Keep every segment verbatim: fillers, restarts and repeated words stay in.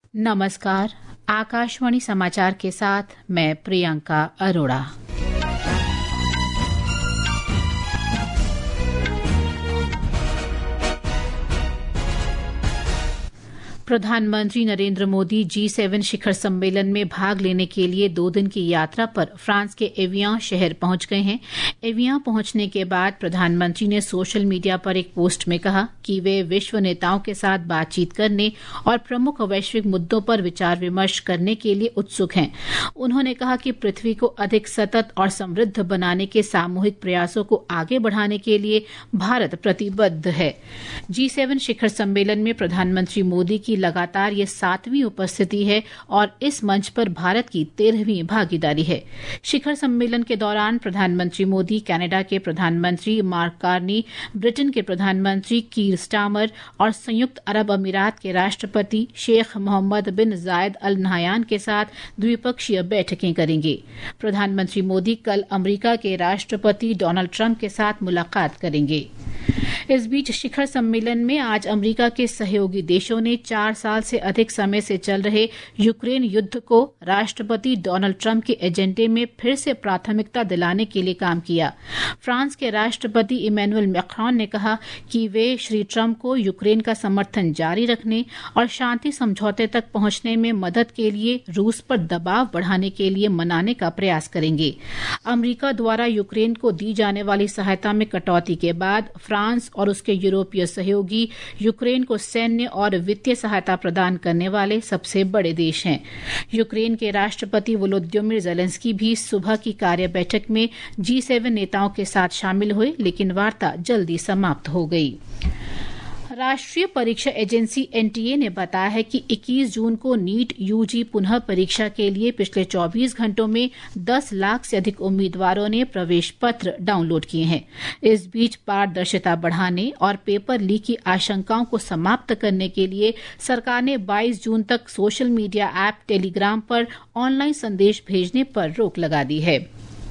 नमस्कार। आकाशवाणी समाचार के साथ मैं प्रियंका अरोड़ा। प्रधानमंत्री नरेंद्र मोदी जी सेवन शिखर सम्मेलन में भाग लेने के लिए दो दिन की यात्रा पर फ्रांस के एवियान शहर पहुंच गए हैं। एवियान पहुंचने के बाद प्रधानमंत्री ने सोशल मीडिया पर एक पोस्ट में कहा कि वे विश्व नेताओं के साथ बातचीत करने और प्रमुख वैश्विक मुद्दों पर विचार विमर्श करने के लिए उत्सुक हैं। उन्होंने कहा कि पृथ्वी को अधिक सतत और समृद्ध बनाने के सामूहिक प्रयासों को आगे बढ़ाने के लिए भारत प्रतिबद्ध है। जी सेवन शिखर सम्मेलन में प्रधानमंत्री मोदी की लगातार ये सातवीं उपस्थिति है और इस मंच पर भारत की तेरहवीं भागीदारी है। शिखर सम्मेलन के दौरान प्रधानमंत्री मोदी कनाडा के प्रधानमंत्री मार्क कार्नी, ब्रिटेन के प्रधानमंत्री कीर स्टारमर और संयुक्त अरब अमीरात के राष्ट्रपति शेख मोहम्मद बिन जायद अल नहयान के साथ द्विपक्षीय बैठकें करेंगे। प्रधानमंत्री मोदी कल अमेरिका के राष्ट्रपति डोनाल्ड ट्रंप के साथ मुलाकात करेंगे। इस बीच शिखर सम्मेलन में आज अमेरिका के सहयोगी देशों ने चार साल से अधिक समय से चल रहे यूक्रेन युद्ध को राष्ट्रपति डोनाल्ड ट्रंप के एजेंडे में फिर से प्राथमिकता दिलाने के लिए काम किया। फ्रांस के राष्ट्रपति इमैनुअल मैक्रोन ने कहा कि वे श्री ट्रंप को यूक्रेन का समर्थन जारी रखने और शांति समझौते तक पहुंचने में मदद के लिए रूस पर दबाव बढ़ाने के लिए मनाने का प्रयास करेंगे। अमेरिका द्वारा यूक्रेन को दी जाने वाली सहायता में कटौती के बाद फ्रांस और उसके यूरोपीय सहयोगी यूक्रेन को सैन्य और वित्तीय सहायता प्रदान करने वाले सबसे बड़े देश हैं। यूक्रेन के राष्ट्रपति वोलोदिमीर ज़ेलेंस्की भी सुबह की कार्य बैठक में जी सेवन नेताओं के साथ शामिल हुए, लेकिन वार्ता जल्दी समाप्त हो गई। राष्ट्रीय परीक्षा एजेंसी एन टी ए ने बताया है कि इक्कीस जून को नीट यू जी पुनः परीक्षा के लिए पिछले चौबीस घंटों में दस लाख से अधिक उम्मीदवारों ने प्रवेश पत्र डाउनलोड किए हैं। इस बीच पारदर्शिता बढ़ाने और पेपर लीक की आशंकाओं को समाप्त करने के लिए सरकार ने बाईस जून तक सोशल मीडिया ऐप टेलीग्राम पर ऑनलाइन संदेश भेजने पर रोक लगा दी है।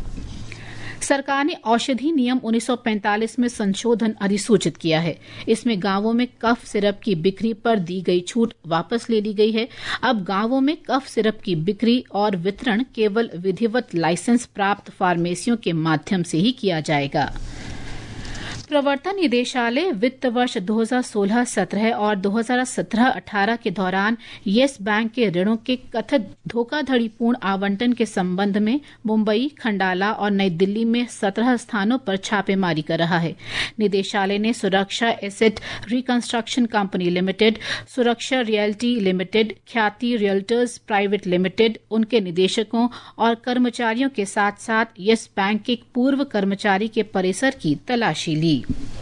सरकार ने औषधि नियम उन्नीस सौ पैंतालीस में संशोधन अधिसूचित किया है। इसमें गांवों में कफ सिरप की बिक्री पर दी गई छूट वापस ले ली गई है। अब गांवों में कफ सिरप की बिक्री और वितरण केवल विधिवत लाइसेंस प्राप्त फार्मेसियों के माध्यम से ही किया जाएगा। प्रवर्तन निदेशालय वित्त वर्ष दो हज़ार सोलह सत्रह और दो हज़ार सत्रह अठारह के दौरान येस बैंक के ऋणों के कथित धोखाधड़ीपूर्ण आवंटन के संबंध में मुंबई, खंडाला और नई दिल्ली में सत्रह स्थानों पर छापेमारी कर रहा है। निदेशालय ने Suraksha asset reconstruction company limited, Suraksha realty limited, Khyati realtors private limited, उनके निदेशकों और कर्मचारियों के साथ साथ येस बैंक के एक पूर्व कर्मचारी के परिसर की तलाशी ली।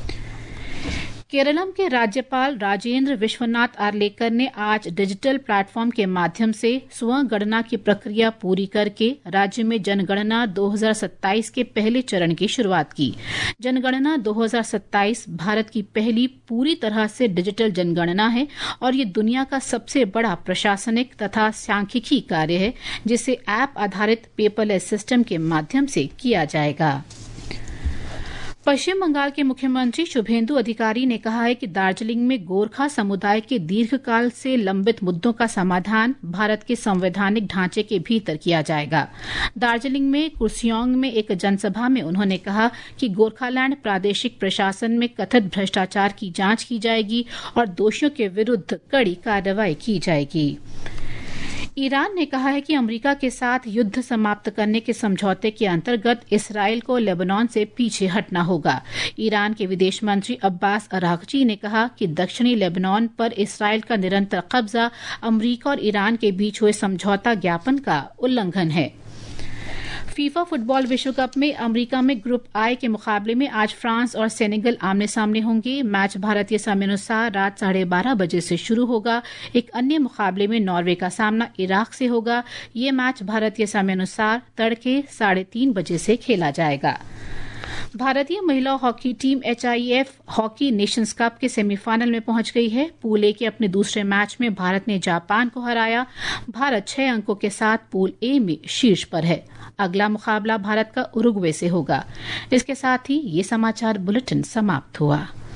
केरलम के राज्यपाल राजेंद्र विश्वनाथ आर्लेकर ने आज डिजिटल प्लेटफॉर्म के माध्यम से स्वगणना की प्रक्रिया पूरी करके राज्य में जनगणना दो हज़ार सत्ताईस के पहले चरण की शुरुआत की। जनगणना दो हज़ार सत्ताईस भारत की पहली पूरी तरह से डिजिटल जनगणना है और ये दुनिया का सबसे बड़ा प्रशासनिक तथा सांख्यिकी कार्य है, जिसे ऐप आधारित पेपरलेस सिस्टम के माध्यम से किया जाएगा। पश्चिम बंगाल के मुख्यमंत्री शुभेंदु अधिकारी ने कहा है कि दार्जिलिंग में गोरखा समुदाय के दीर्घकाल से लंबित मुद्दों का समाधान भारत के संवैधानिक ढांचे के भीतर किया जाएगा। दार्जिलिंग में कुर्सियोंग में एक जनसभा में उन्होंने कहा कि गोरखालैंड प्रादेशिक प्रशासन में कथित भ्रष्टाचार की जांच की जाएगी और दोषियों के विरुद्ध कड़ी कार्रवाई की जाएगी। ईरान ने कहा है कि अमेरिका के साथ युद्ध समाप्त करने के समझौते के अंतर्गत इसराइल को लेबनान से पीछे हटना होगा। ईरान के विदेश मंत्री अब्बास अरागची ने कहा कि दक्षिणी लेबनान पर इसराइल का निरंतर कब्जा अमेरिका और ईरान के बीच हुए समझौता ज्ञापन का उल्लंघन है। फीफा फुटबॉल विश्व कप में अमेरिका में ग्रुप आई के मुकाबले में आज फ्रांस और सेनेगल आमने सामने होंगे। मैच भारतीय समयानुसार रात साढ़े बारह बजे से शुरू होगा। एक अन्य मुकाबले में नॉर्वे का सामना इराक से होगा। ये मैच भारतीय समयानुसार तड़के साढ़े तीन बजे से खेला जाएगा। भारतीय महिला hockey team H I F hockey nations cup के सेमीफाइनल में पहुंच गई है। पूल ए के अपने दूसरे मैच में भारत ने जापान को हराया। भारत छह अंकों के साथ पूल ए में शीर्ष पर है। अगला मुकाबला भारत का उरुग्वे से होगा। इसके साथ ही ये समाचार बुलेटिन समाप्त हुआ।